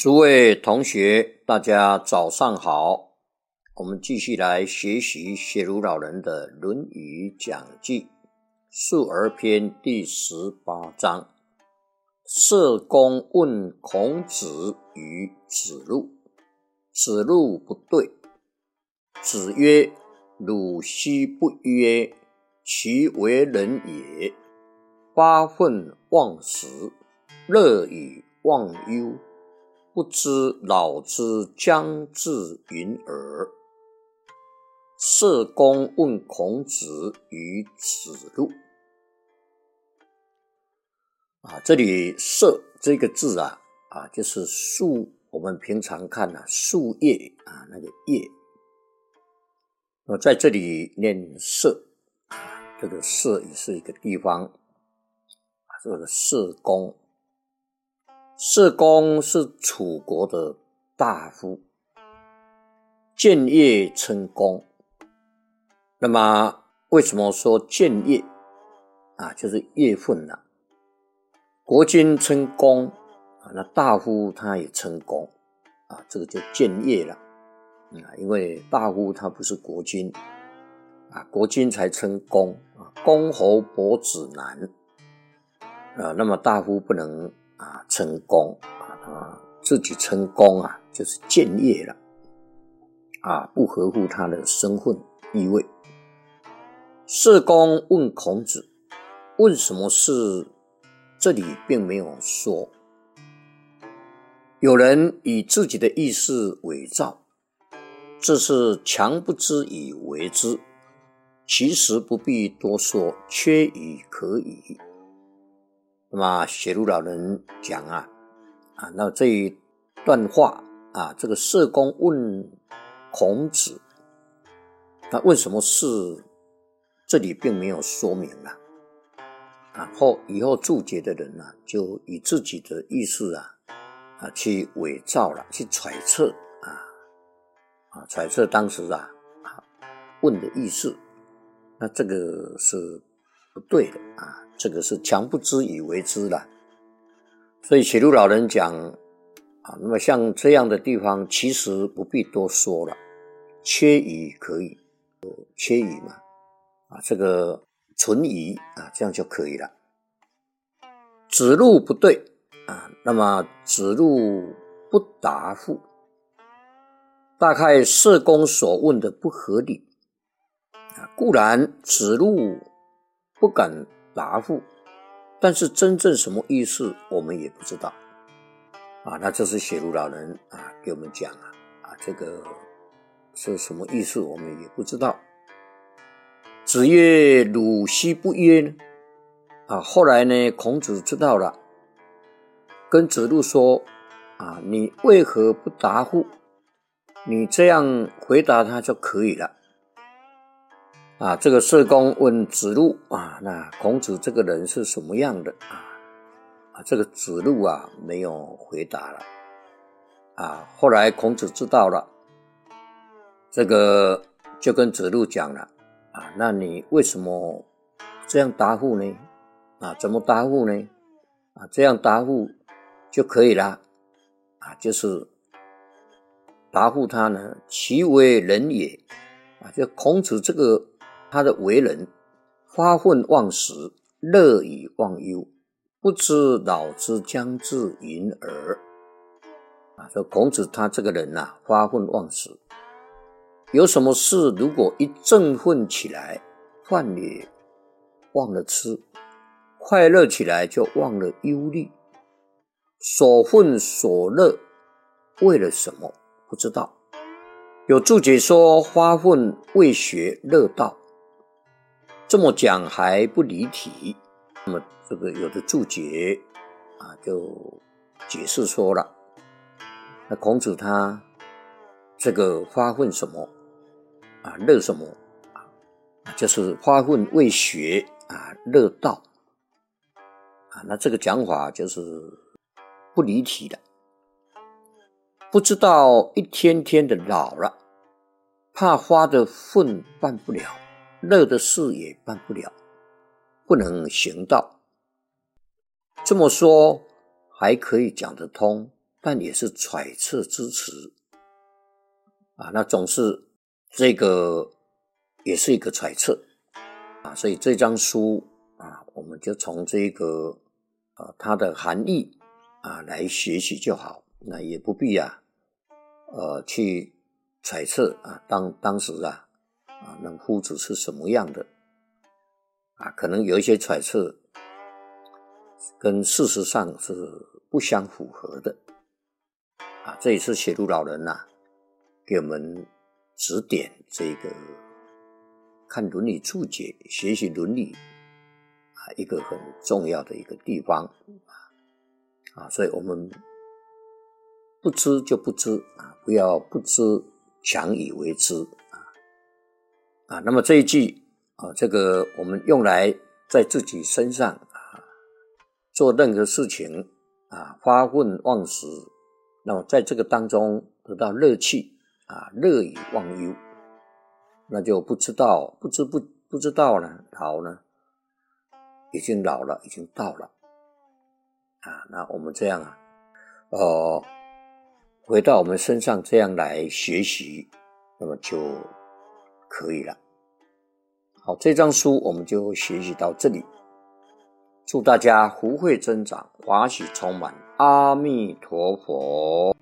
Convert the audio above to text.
诸位同学，大家早上好。我们继续来学习写如老人的《论语讲记》述而篇第18章。社公问孔子与子路，子路不对。子曰：汝奚不曰？其为人也。发愤忘食，乐以忘忧，不知老之将至云耳。社公问孔子与子路。这里社这个字就是树，我们平常看树叶那个叶，在这里念社，这个社也是一个地方，这个社公。社公是楚国的大夫，建业称公。那么为什么说建业就是月份国君称公那大夫他也称公这个就建业了因为大夫他不是国君国君才称公公侯伯子男那么大夫不能称公自己称公就是僭越了不合乎他的身份地位。社公问孔子，问什么事？这里并没有说。有人以自己的意思伪造，这是强不知以为之，其实不必多说，缺以可以。那么写如老人讲那这一段话这个社公问孔子，那问什么事？这里并没有说明以后注解的人就以自己的意思去伪造了，去揣测揣测当时问的意思，那这个是不对的这个是强不知以为之了。所以写如老人讲那么像这样的地方其实不必多说了，缺疑可以，缺疑嘛这个存疑这样就可以了。子路不对那么子路不答复，大概社公所问的不合理固然子路不敢答复，但是真正什么意思我们也不知道那这是写如老人给我们讲这个是什么意思我们也不知道。子曰：汝奚不曰呢？后来呢，孔子知道了，跟子路说你为何不答复？你这样回答他就可以了。这个社公问子路那孔子这个人是什么样的这个子路没有回答了后来孔子知道了，这个就跟子路讲了那你为什么这样答复呢怎么答复呢这样答复就可以了就是答复他呢，其为人也就孔子这个他的为人，发愤忘食，乐以忘忧，不知老之将至云耳说孔子他这个人发愤忘食，有什么事如果一振奋起来，饭也忘了吃，快乐起来就忘了忧虑，所愤所乐为了什么不知道。有注解说发愤为学乐道，这么讲还不离题。那么这个有的注解就解释说了，那孔子他这个发愤什么乐什么就是发愤为学乐道那这个讲法就是不离题的。不知道一天天的老了，怕发的愤办不了，乐的事也办不了，不能行道。这么说还可以讲得通， 但也是揣测之词那总是这个也是一个揣测所以这张书我们就从这个它的含义来学习就好，那也不必去揣测当时那夫子是什么样的可能有一些揣测跟事实上是不相符合的这也是写路老人给我们指点这个看伦理注解学习伦理一个很重要的一个地方所以我们不知就不知不要不知强以为知那么这一句这个我们用来在自己身上做任何事情发愤忘食，那么在这个当中得到乐趣乐以忘忧，那就不知道呢老呢已经老了，已经到了那我们这样回到我们身上这样来学习，那么就可以了。好，这张书我们就学习到这里，祝大家福慧增长，法喜充满，阿弥陀佛。